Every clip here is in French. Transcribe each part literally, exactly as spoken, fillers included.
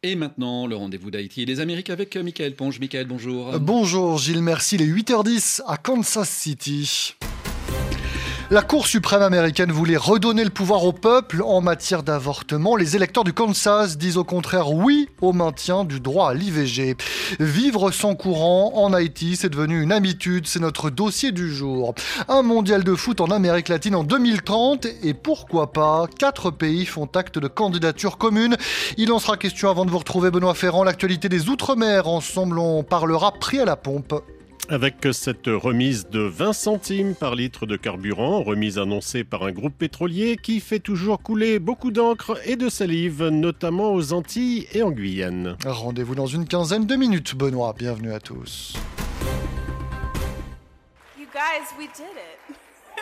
Et maintenant, le rendez-vous d'Haïti et des Amériques avec Mickaël Ponge. Mickaël, bonjour. Bonjour Gilles, merci. Il est huit heures dix à Kansas City. La Cour suprême américaine voulait redonner le pouvoir au peuple en matière d'avortement. Les électeurs du Kansas disent au contraire oui au maintien du droit à l'I V G. Vivre sans courant en Haïti, c'est devenu une habitude, c'est notre dossier du jour. Un mondial de foot en Amérique latine en deux mille trente et pourquoi pas, quatre pays font acte de candidature commune. Il en sera question avant de vous retrouver Benoît Ferrand, l'actualité des Outre-mer. Ensemble, on parlera prix à la pompe. Avec cette remise de vingt centimes par litre de carburant, remise annoncée par un groupe pétrolier qui fait toujours couler beaucoup d'encre et de salive, notamment aux Antilles et en Guyane. Rendez-vous dans une quinzaine de minutes, Benoît. Bienvenue à tous. You guys, we did it.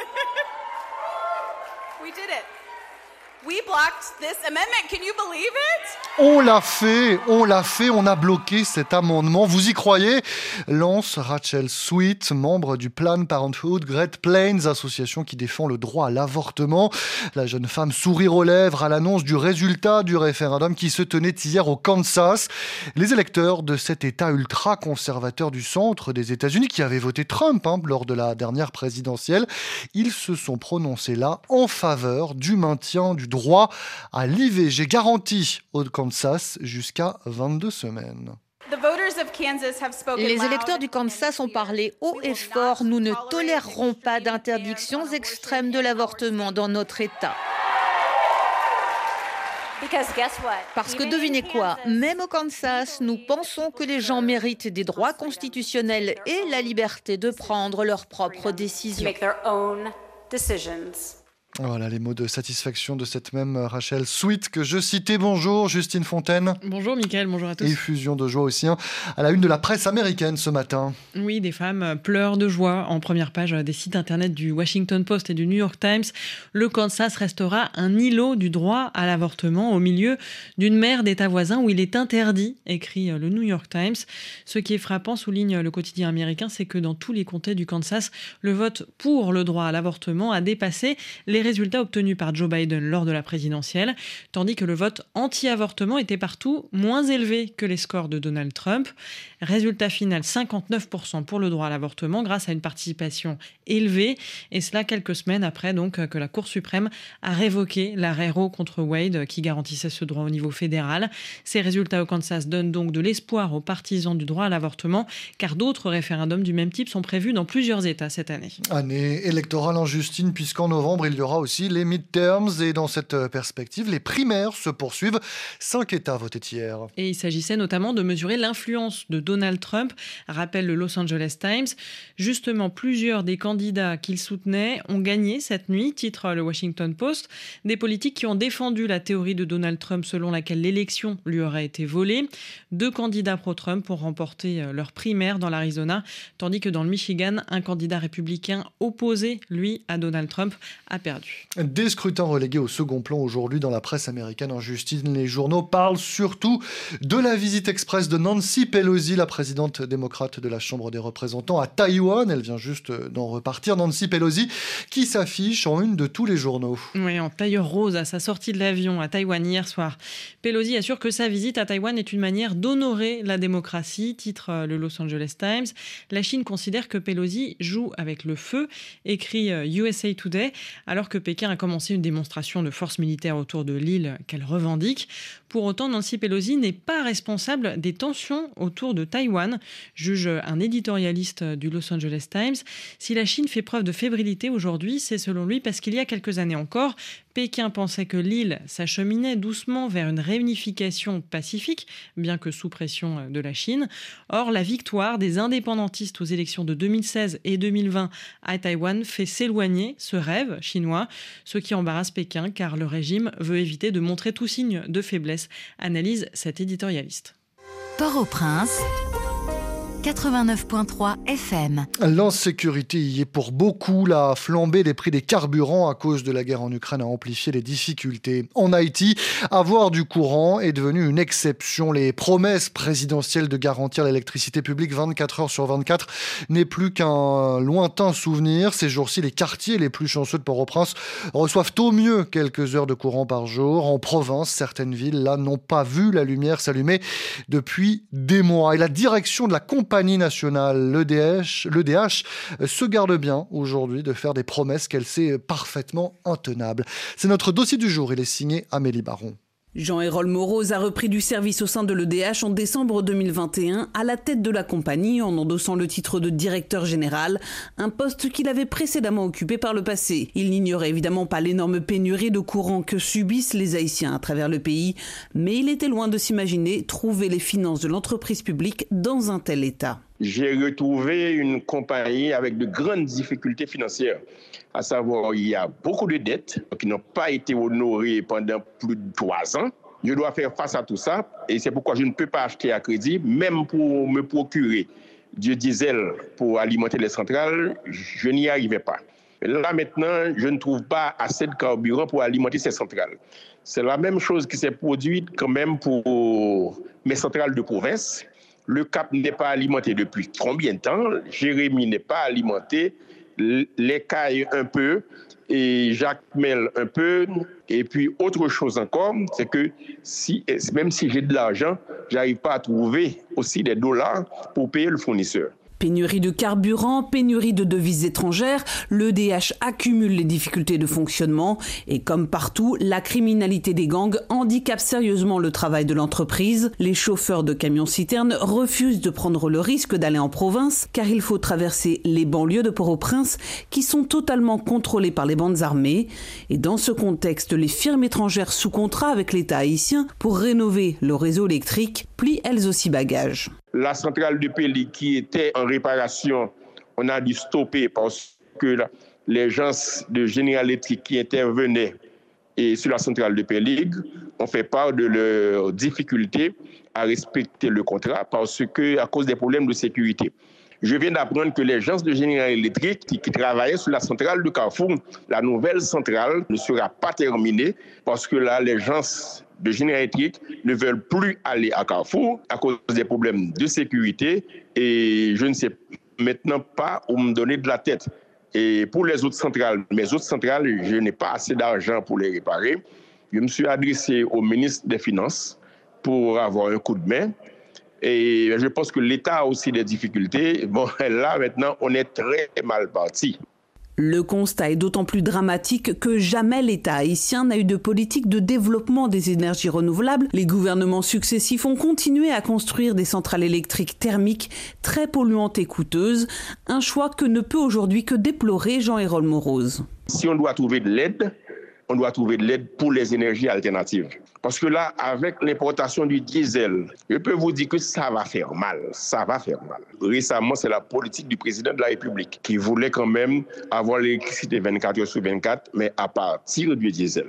We did it. We blocked this amendment. Can you believe it? On l'a fait, on l'a fait, on a bloqué cet amendement. Vous y croyez? Lance Rachel Sweet, membre du Planned Parenthood Great Plains, association qui défend le droit à l'avortement. La jeune femme sourire aux lèvres à l'annonce du résultat du référendum qui se tenait hier au Kansas. Les électeurs de cet État ultra-conservateur du centre des États-Unis qui avaient voté Trump hein, lors de la dernière présidentielle, ils se sont prononcés là en faveur du maintien du droit à l'I V G garanti au Kansas jusqu'à vingt-deux semaines. Les électeurs du Kansas ont parlé haut et fort. Nous ne tolérerons pas d'interdictions extrêmes de l'avortement dans notre État. Parce que devinez quoi, même au Kansas, nous pensons que les gens méritent des droits constitutionnels et la liberté de prendre leurs propres décisions. Voilà les mots de satisfaction de cette même Rachel Sweet que je citais. Bonjour Justine Fontaine. Bonjour Mickaël, bonjour à tous. Effusion de joie aussi hein, à la une de la presse américaine ce matin. Oui, des femmes pleurent de joie en première page des sites internet du Washington Post et du New York Times. Le Kansas restera un îlot du droit à l'avortement au milieu d'une mer d'États voisins où il est interdit, écrit le New York Times. Ce qui est frappant, souligne le quotidien américain, c'est que dans tous les comtés du Kansas, le vote pour le droit à l'avortement a dépassé les résultats obtenus par Joe Biden lors de la présidentielle, tandis que le vote anti-avortement était partout moins élevé que les scores de Donald Trump. Résultat final, cinquante-neuf pour cent pour le droit à l'avortement grâce à une participation élevée, et cela quelques semaines après donc que la Cour suprême a révoqué l'arrêt Roe contre Wade qui garantissait ce droit au niveau fédéral. Ces résultats au Kansas donnent donc de l'espoir aux partisans du droit à l'avortement, car d'autres référendums du même type sont prévus dans plusieurs États cette année. Année électorale en Justine, puisqu'en novembre, il y aura aussi les midterms, et dans cette perspective, les primaires se poursuivent. Cinq États votaient hier. Et il s'agissait notamment de mesurer l'influence de Donald Trump, rappelle le Los Angeles Times. Justement, plusieurs des candidats qu'il soutenait ont gagné cette nuit, titre le Washington Post. Des politiques qui ont défendu la théorie de Donald Trump selon laquelle l'élection lui aurait été volée. Deux candidats pro-Trump ont remporté leur primaire dans l'Arizona, tandis que dans le Michigan, un candidat républicain opposé, lui, à Donald Trump, a perdu. Des scrutins relégués au second plan aujourd'hui dans la presse américaine en Justine. Les journaux parlent surtout de la visite express de Nancy Pelosi, la présidente démocrate de la Chambre des représentants, à Taïwan. Elle vient juste d'en repartir. Nancy Pelosi qui s'affiche en une de tous les journaux. Oui, en tailleur rose à sa sortie de l'avion à Taïwan hier soir. Pelosi assure que sa visite à Taïwan est une manière d'honorer la démocratie, titre le Los Angeles Times. La Chine considère que Pelosi joue avec le feu, écrit U S A Today, alors que Pékin a commencé une démonstration de force militaire autour de l'île qu'elle revendique. Pour autant, Nancy Pelosi n'est pas responsable des tensions autour de Taïwan, juge un éditorialiste du Los Angeles Times. Si la Chine fait preuve de fébrilité aujourd'hui, c'est selon lui parce qu'il y a quelques années encore, Pékin pensait que l'île s'acheminait doucement vers une réunification pacifique, bien que sous pression de la Chine. Or, la victoire des indépendantistes aux élections de deux mille seize et deux mille vingt à Taïwan fait s'éloigner ce rêve chinois, ce qui embarrasse Pékin car le régime veut éviter de montrer tout signe de faiblesse, analyse cet éditorialiste. Port-au-Prince, quatre-vingt-neuf virgule trois F M. L'insécurité y est pour beaucoup. La flambée des prix des carburants à cause de la guerre en Ukraine a amplifié les difficultés. En Haïti, avoir du courant est devenu une exception. Les promesses présidentielles de garantir l'électricité publique vingt-quatre heures sur vingt-quatre n'est plus qu'un lointain souvenir. Ces jours-ci, les quartiers les plus chanceux de Port-au-Prince reçoivent au mieux quelques heures de courant par jour. En province, certaines villes là n'ont pas vu la lumière s'allumer depuis des mois. Et la direction de la compagnie nationale, l'E D H, l'E D H, se garde bien aujourd'hui de faire des promesses qu'elle sait parfaitement intenables. C'est notre dossier du jour. Il est signé Amélie Baron. Jean-Hérol Moroz a repris du service au sein de l'E D H en décembre deux mille vingt et un à la tête de la compagnie en endossant le titre de directeur général, un poste qu'il avait précédemment occupé par le passé. Il n'ignorait évidemment pas l'énorme pénurie de courant que subissent les Haïtiens à travers le pays, mais il était loin de s'imaginer trouver les finances de l'entreprise publique dans un tel état. J'ai retrouvé une compagnie avec de grandes difficultés financières. À savoir, il y a beaucoup de dettes qui n'ont pas été honorées pendant plus de trois ans. Je dois faire face à tout ça et c'est pourquoi je ne peux pas acheter à crédit, même pour me procurer du diesel pour alimenter les centrales, je n'y arrivais pas. Là maintenant, je ne trouve pas assez de carburant pour alimenter ces centrales. C'est la même chose qui s'est produite quand même pour mes centrales de province. Le Cap n'est pas alimenté depuis combien de temps? Jérémy n'est pas alimenté. Les Cailles un peu et Jacques Mel un peu. Et puis autre chose encore, c'est que si, même si j'ai de l'argent, j'arrive pas à trouver aussi des dollars pour payer le fournisseur. Pénurie de carburant, pénurie de devises étrangères, l'E D H accumule les difficultés de fonctionnement et comme partout, la criminalité des gangs handicape sérieusement le travail de l'entreprise. Les chauffeurs de camions-citernes refusent de prendre le risque d'aller en province car il faut traverser les banlieues de Port-au-Prince qui sont totalement contrôlées par les bandes armées. Et dans ce contexte, les firmes étrangères sous contrat avec l'État haïtien pour rénover le réseau électrique plient elles aussi bagages. La centrale de Péli qui était en réparation, on a dû stopper parce que les gens de Général Electric qui intervenaient et sur la centrale de Péli ont fait part de leurs difficultés à respecter le contrat parce que à cause des problèmes de sécurité. Je viens d'apprendre que les gens de Général Electric qui, qui travaillaient sur la centrale de Carrefour, la nouvelle centrale ne sera pas terminée parce que là, les gens de Général Electric ne veulent plus aller à Carrefour à cause des problèmes de sécurité et je ne sais maintenant pas où me donner de la tête. Et pour les autres centrales, mes autres centrales, je n'ai pas assez d'argent pour les réparer. Je me suis adressé au ministre des Finances pour avoir un coup de main. Et je pense que l'État a aussi des difficultés. Bon, là, maintenant, on est très mal parti. Le constat est d'autant plus dramatique que jamais l'État haïtien n'a eu de politique de développement des énergies renouvelables. Les gouvernements successifs ont continué à construire des centrales électriques thermiques très polluantes et coûteuses. Un choix que ne peut aujourd'hui que déplorer Jean-Hérol Moroz. Si on doit trouver de l'aide, on doit trouver de l'aide pour les énergies alternatives. Parce que là, avec l'importation du diesel, je peux vous dire que ça va faire mal. Ça va faire mal. Récemment, c'est la politique du président de la République qui voulait quand même avoir l'électricité vingt-quatre heures sur vingt-quatre, mais à partir du diesel.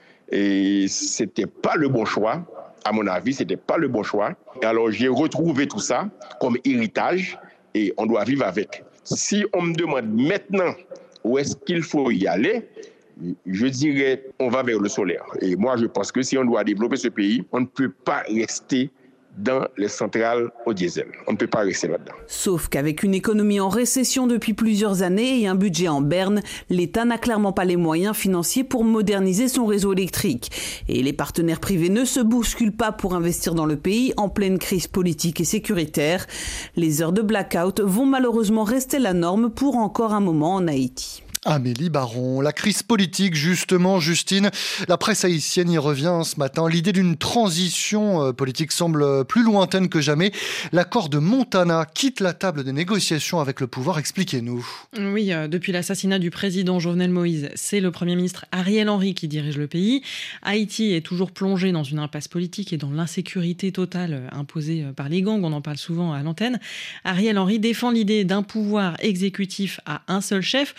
Et c'était pas le bon choix. À mon avis, c'était pas le bon choix. Et alors, j'ai retrouvé tout ça comme héritage et on doit vivre avec. Si on me demande maintenant où est-ce qu'il faut y aller, je dirais, on va vers le solaire. Et moi, je pense que si on doit développer ce pays, on ne peut pas rester dans les centrales au diesel. On ne peut pas rester là-dedans. Sauf qu'avec une économie en récession depuis plusieurs années et un budget en berne, l'État n'a clairement pas les moyens financiers pour moderniser son réseau électrique. Et les partenaires privés ne se bousculent pas pour investir dans le pays en pleine crise politique et sécuritaire. Les heures de blackout vont malheureusement rester la norme pour encore un moment en Haïti. Amélie Baron. La crise politique, justement, Justine, la presse haïtienne y revient ce matin. L'idée d'une transition politique semble plus lointaine que jamais. L'accord de Montana quitte la table des négociations avec le pouvoir. Expliquez-nous. Oui, euh, depuis l'assassinat du président Jovenel Moïse, c'est le Premier ministre Ariel Henry qui dirige le pays. Haïti est toujours plongé dans une impasse politique et dans l'insécurité totale imposée par les gangs. On en parle souvent à l'antenne. Ariel Henry défend l'idée d'un pouvoir exécutif à un seul chef pour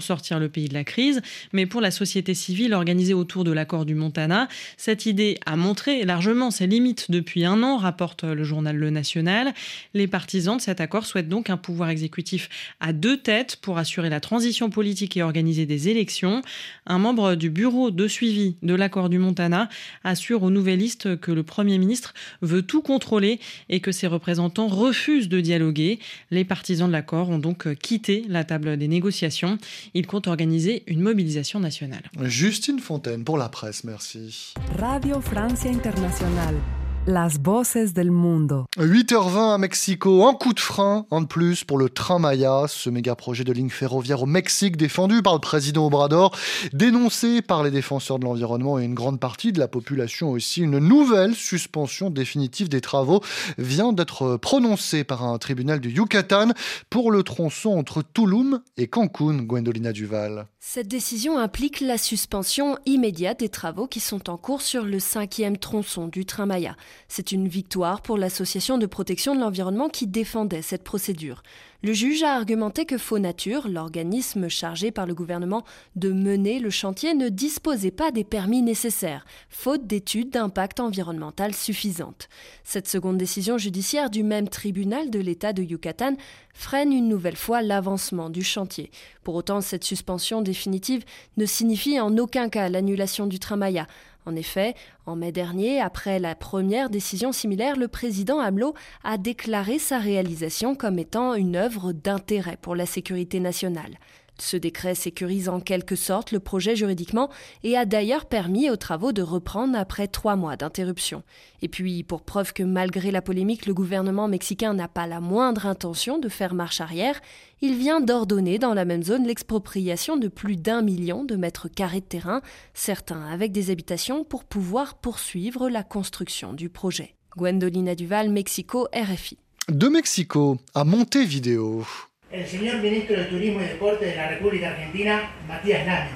sortir le pays de la crise. Mais pour la société civile organisée autour de l'accord du Montana, cette idée a montré largement ses limites depuis un an, rapporte le journal Le National. Les partisans de cet accord souhaitent donc un pouvoir exécutif à deux têtes pour assurer la transition politique et organiser des élections. Un membre du bureau de suivi de l'accord du Montana assure aux Nouvellistes que le Premier ministre veut tout contrôler et que ses représentants refusent de dialoguer. Les partisans de l'accord ont donc quitté la table des négociations. Ils comptent organiser une mobilisation nationale. Justine Fontaine pour la presse, merci. Radio Francia Internacional. Las voces del mundo. huit heures vingt à Mexico, un coup de frein, un de plus pour le train Maya, ce méga projet de ligne ferroviaire au Mexique défendu par le président Obrador, dénoncé par les défenseurs de l'environnement et une grande partie de la population aussi. Une nouvelle suspension définitive des travaux vient d'être prononcée par un tribunal du Yucatan pour le tronçon entre Tulum et Cancún, Gwendolina Duval. Cette décision implique la suspension immédiate des travaux qui sont en cours sur le cinquième tronçon du train Maya. C'est une victoire pour l'association de protection de l'environnement qui défendait cette procédure. Le juge a argumenté que Fonature, l'organisme chargé par le gouvernement de mener le chantier, ne disposait pas des permis nécessaires, faute d'études d'impact environnemental suffisantes. Cette seconde décision judiciaire du même tribunal de l'État de Yucatan freine une nouvelle fois l'avancement du chantier. Pour autant, cette suspension définitive ne signifie en aucun cas l'annulation du train Maya. En effet, en mai dernier, après la première décision similaire, le président AMLO a déclaré sa réalisation comme étant une œuvre d'intérêt pour la sécurité nationale. Ce décret sécurise en quelque sorte le projet juridiquement et a d'ailleurs permis aux travaux de reprendre après trois mois d'interruption. Et puis, pour preuve que malgré la polémique, le gouvernement mexicain n'a pas la moindre intention de faire marche arrière, il vient d'ordonner dans la même zone l'expropriation de plus d'un million de mètres carrés de terrain, certains avec des habitations, pour pouvoir poursuivre la construction du projet. Gwendolina Duval, Mexico, R F I. De Mexico à Montevideo. El señor ministro de Turismo y Deporte de la República Argentina, Matías Lames.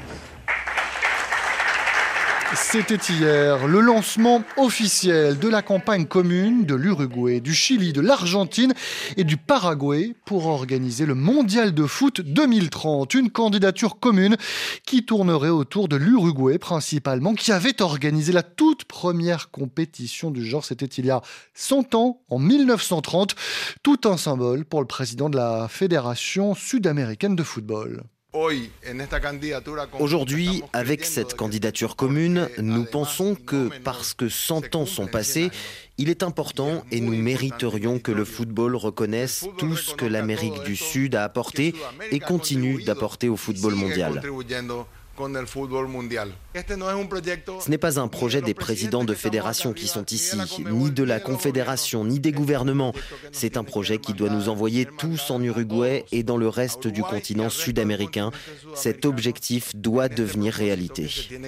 C'était hier le lancement officiel de la campagne commune de l'Uruguay, du Chili, de l'Argentine et du Paraguay pour organiser le Mondial de foot deux mille trente. Une candidature commune qui tournerait autour de l'Uruguay principalement, qui avait organisé la toute première compétition du genre. C'était il y a cent ans, en mille neuf cent trente. Tout un symbole pour le président de la Fédération sud-américaine de football. Aujourd'hui, avec cette candidature commune, nous pensons que parce que cent ans sont passés, il est important et nous mériterions que le football reconnaisse tout ce que l'Amérique du Sud a apporté et continue d'apporter au football mondial. Ce n'est pas un projet des présidents de fédérations qui sont ici, ni de la confédération, ni des gouvernements. C'est un projet qui doit nous envoyer tous en Uruguay et dans le reste du continent sud-américain. Cet objectif doit devenir réalité.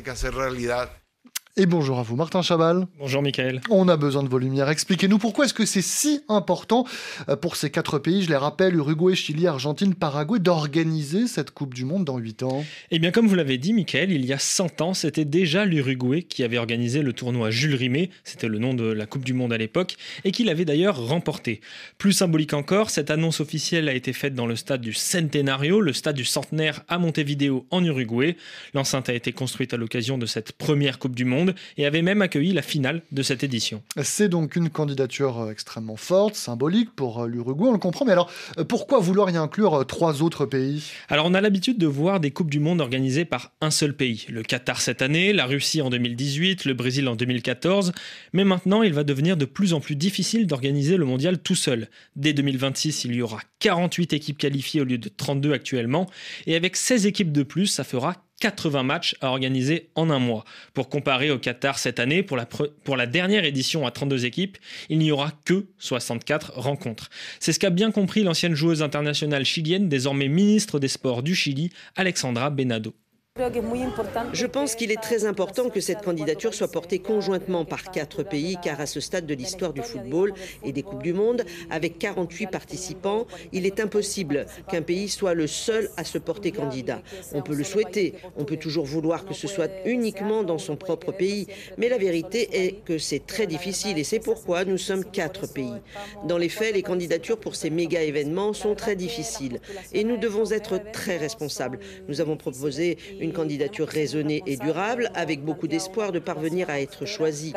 Et bonjour à vous, Martin Chabal. Bonjour, Mickaël. On a besoin de vos lumières. Expliquez-nous pourquoi est-ce que c'est si important pour ces quatre pays, je les rappelle, Uruguay, Chili, Argentine, Paraguay, d'organiser cette Coupe du Monde dans huit ans. Eh bien, comme vous l'avez dit, Mickaël, il y a cent ans, c'était déjà l'Uruguay qui avait organisé le tournoi Jules Rimet, c'était le nom de la Coupe du Monde à l'époque, et qui l'avait d'ailleurs remporté. Plus symbolique encore, cette annonce officielle a été faite dans le stade du Centenario, le stade du centenaire à Montevideo en Uruguay. L'enceinte a été construite à l'occasion de cette première Coupe du Monde et avait même accueilli la finale de cette édition. C'est donc une candidature extrêmement forte, symbolique pour l'Uruguay, on le comprend. Mais alors, pourquoi vouloir y inclure trois autres pays ? Alors, on a l'habitude de voir des Coupes du Monde organisées par un seul pays. Le Qatar cette année, la Russie en deux mille dix-huit, le Brésil en deux mille quatorze. Mais maintenant, il va devenir de plus en plus difficile d'organiser le mondial tout seul. Dès deux mille vingt-six, il y aura quarante-huit équipes qualifiées au lieu de trente-deux actuellement. Et avec seize équipes de plus, ça fera quatre-vingts matchs à organiser en un mois. Pour comparer au Qatar cette année, pour la, pre- pour la dernière édition à trente-deux équipes, il n'y aura que soixante-quatre rencontres. C'est ce qu'a bien compris l'ancienne joueuse internationale chilienne, désormais ministre des Sports du Chili, Alexandra Benado. Je pense qu'il est très important que cette candidature soit portée conjointement par quatre pays, car à ce stade de l'histoire du football et des Coupes du Monde, avec quarante-huit participants, il est impossible qu'un pays soit le seul à se porter candidat. On peut le souhaiter, on peut toujours vouloir que ce soit uniquement dans son propre pays, mais la vérité est que c'est très difficile et c'est pourquoi nous sommes quatre pays. Dans les faits, les candidatures pour ces méga événements sont très difficiles et nous devons être très responsables. Nous avons proposé une candidature raisonnée et durable, avec beaucoup d'espoir de parvenir à être choisi.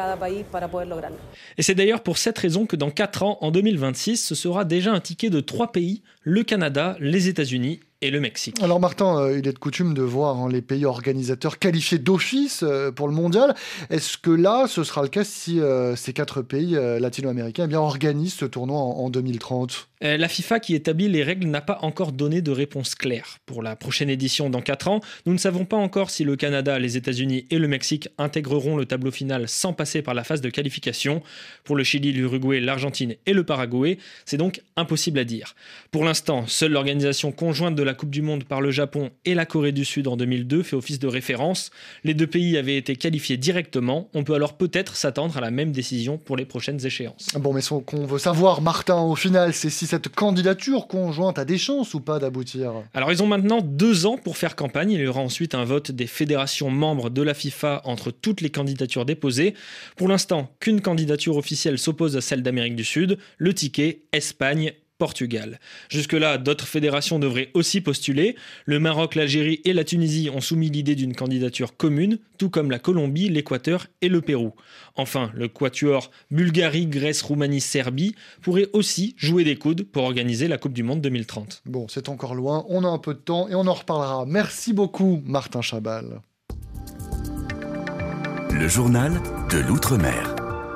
Et c'est d'ailleurs pour cette raison que dans quatre ans, en deux mille vingt-six, ce sera déjà un ticket de trois pays, le Canada, les États-Unis et le Mexique. Alors Martin, euh, il est de coutume de voir hein, les pays organisateurs qualifiés d'office euh, pour le mondial. Est-ce que là, ce sera le cas si euh, ces quatre pays euh, latino-américains eh bien, organisent ce tournoi en, en deux mille trente ? euh, La FIFA qui établit les règles n'a pas encore donné de réponse claire. Pour la prochaine édition dans quatre ans, nous ne savons pas encore si le Canada, les États-Unis et le Mexique intégreront le tableau final sans passer par la phase de qualification. Pour le Chili, l'Uruguay, l'Argentine et le Paraguay, c'est donc impossible à dire. Pour l'instant, seule l'organisation conjointe de la Coupe du Monde par le Japon et la Corée du Sud en deux mille deux fait office de référence. Les deux pays avaient été qualifiés directement. On peut alors peut-être s'attendre à la même décision pour les prochaines échéances. Bon, mais ce qu'on veut savoir, Martin, au final, c'est si cette candidature conjointe a des chances ou pas d'aboutir. Alors, ils ont maintenant deux ans pour faire campagne. Il y aura ensuite un vote des fédérations membres de la FIFA entre toutes les candidatures déposées. Pour l'instant, qu'une candidature officielle s'oppose à celle d'Amérique du Sud. Le ticket, Espagne, Portugal. Jusque-là, d'autres fédérations devraient aussi postuler. Le Maroc, l'Algérie et la Tunisie ont soumis l'idée d'une candidature commune, tout comme la Colombie, l'Équateur et le Pérou. Enfin, le quatuor Bulgarie, Grèce, Roumanie, Serbie pourrait aussi jouer des coudes pour organiser la Coupe du Monde deux mille trente. Bon, c'est encore loin, on a un peu de temps et on en reparlera. Merci beaucoup, Martin Chabal. Le journal de l'Outre-mer.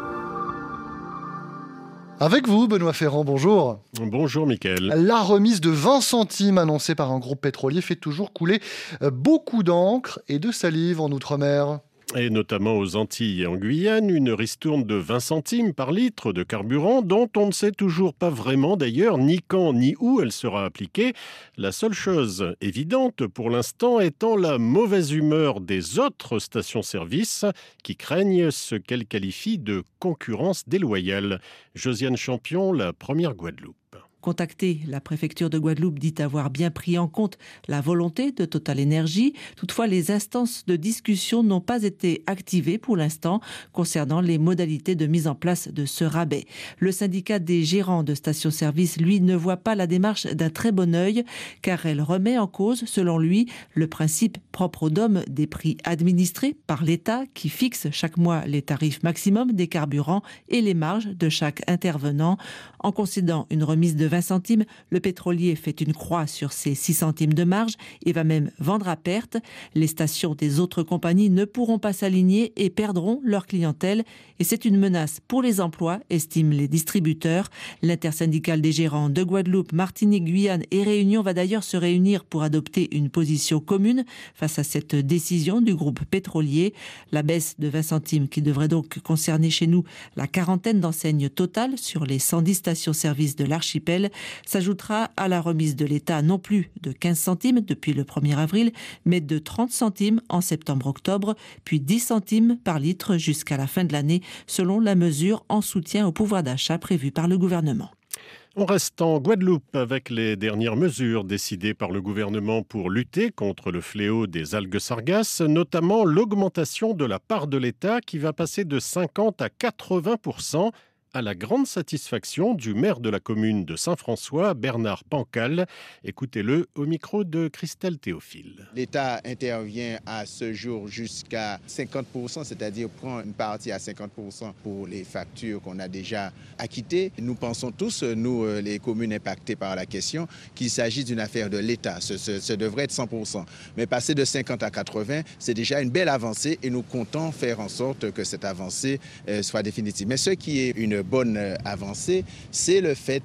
Avec vous, Benoît Ferrand, bonjour. Bonjour, Mickaël. La remise de vingt centimes annoncée par un groupe pétrolier fait toujours couler beaucoup d'encre et de salive en Outre-mer. Et notamment aux Antilles et en Guyane, une ristourne de vingt centimes par litre de carburant dont on ne sait toujours pas vraiment d'ailleurs ni quand ni où elle sera appliquée. La seule chose évidente pour l'instant étant la mauvaise humeur des autres stations-service qui craignent ce qu'elles qualifient de concurrence déloyale. Josiane Champion, la première Guadeloupe. Contacté, la préfecture de Guadeloupe dit avoir bien pris en compte la volonté de Total Energy. Toutefois, les instances de discussion n'ont pas été activées pour l'instant concernant les modalités de mise en place de ce rabais. Le syndicat des gérants de stations-service, lui, ne voit pas la démarche d'un très bon œil car elle remet en cause, selon lui, le principe propre au D O M des prix administrés par l'État qui fixe chaque mois les tarifs maximum des carburants et les marges de chaque intervenant. En concédant une remise de vingt centimes, le pétrolier fait une croix sur ses six centimes de marge et va même vendre à perte. Les stations des autres compagnies ne pourront pas s'aligner et perdront leur clientèle. Et c'est une menace pour les emplois, estiment les distributeurs. L'intersyndicale des gérants de Guadeloupe, Martinique, Guyane et Réunion va d'ailleurs se réunir pour adopter une position commune face à cette décision du groupe pétrolier. La baisse de vingt centimes qui devrait donc concerner chez nous la quarantaine d'enseignes totales sur les cent dix stations-service de l'archipel s'ajoutera à la remise de l'État non plus de quinze centimes depuis le premier avril, mais de trente centimes en septembre-octobre, puis dix centimes par litre jusqu'à la fin de l'année, selon la mesure en soutien au pouvoir d'achat prévue par le gouvernement. On reste en Guadeloupe avec les dernières mesures décidées par le gouvernement pour lutter contre le fléau des algues sargasses, notamment l'augmentation de la part de l'État qui va passer de cinquante à quatre-vingts pour cent. À la grande satisfaction du maire de la commune de Saint-François, Bernard Pancal. Écoutez-le au micro de Christelle Théophile. L'État intervient à ce jour jusqu'à cinquante pour cent, c'est-à-dire prend une partie à cinquante pour cent pour les factures qu'on a déjà acquittées. Nous pensons tous, nous les communes impactées par la question, qu'il s'agit d'une affaire de l'État. Ce, ce, ce devrait être cent pour cent. Mais passer de cinquante à quatre-vingts, c'est déjà une belle avancée et nous comptons faire en sorte que cette avancée euh, soit définitive. Mais ce qui est une bonne avancée, c'est le fait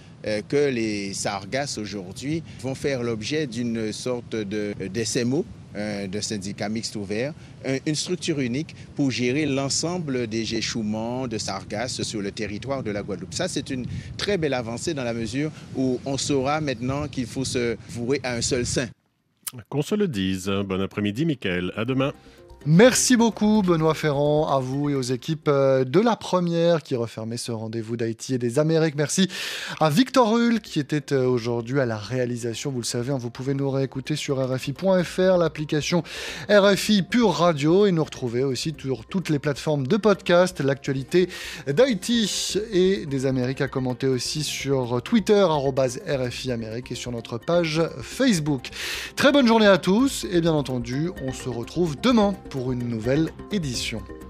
que les sargasses aujourd'hui vont faire l'objet d'une sorte de d'S M O, de syndicat mixte ouvert, une structure unique pour gérer l'ensemble des échouements de sargasses sur le territoire de la Guadeloupe. Ça, c'est une très belle avancée dans la mesure où on saura maintenant qu'il faut se vouer à un seul saint. Qu'on se le dise. Bon après-midi, Mickaël. À demain. Merci beaucoup Benoît Ferrand, à vous et aux équipes de La Première qui refermaient ce rendez-vous d'Haïti et des Amériques. Merci à Victor Hull qui était aujourd'hui à la réalisation. Vous le savez, vous pouvez nous réécouter sur R F I point F R, l'application R F I Pure Radio et nous retrouver aussi sur toutes les plateformes de podcast. L'actualité d'Haïti et des Amériques à commenter aussi sur Twitter, arobase R F I Amérique et sur notre page Facebook. Très bonne journée à tous et bien entendu, on se retrouve demain pour une nouvelle édition.